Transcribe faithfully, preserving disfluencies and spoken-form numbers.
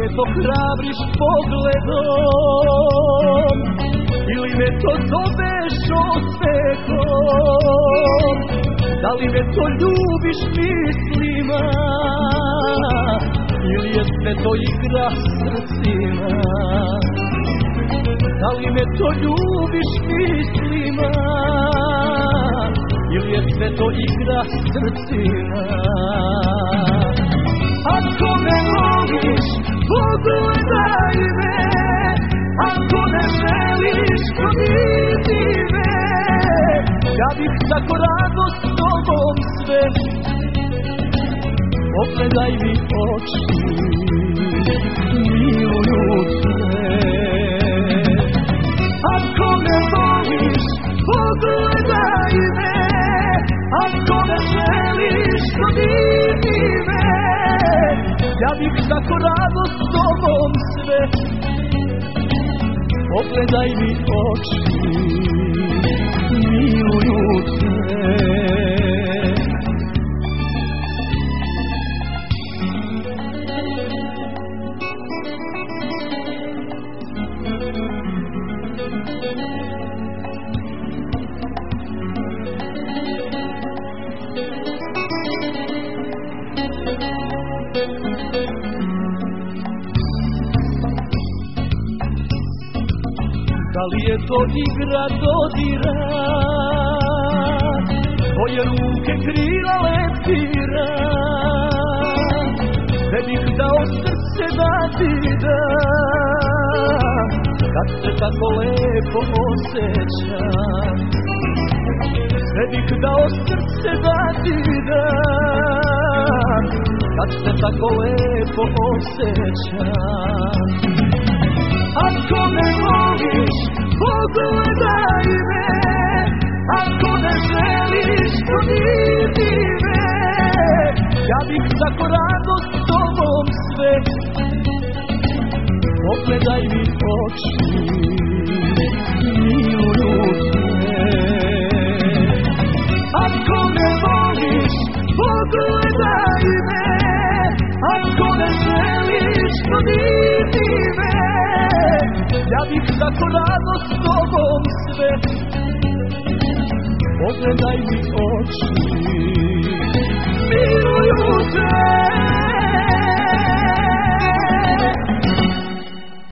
me to hrabriš pogledom, ili me to zoveš osmehom, da li me to ljubiš mislima, ili je sve to igra srcima, da li me to ljubiš mislima, ili je sve to igra srcima. Ako me voliš, pogledaj me, ako ne želiš, providi me, ja bih tako rado s tobom sve. Pogledaj mi oči, miluju te. Ako me voliš, pogledaj me, ako ne želiš, providi me, ja bih tako rado s tobom sve. Pogledaj mi oči, miluju te. Da li je to igra dodira, tvoje ruke krila leptira, ne bih dao srce da ti da, kad se tako lepo osjećam. Ne bih dao srce da ti da, kad se tako lepo osjećam. Ako me voliš, pogledaj me, ako ne želiš, providi me, ja bih tako rado s tobom sve. Pogledaj mi oči, miluju te. Ako me voliš, pogledaj me, ako ne želiš, providi me, ja bih tako rado s tobom sve. Pogledaj mi oči,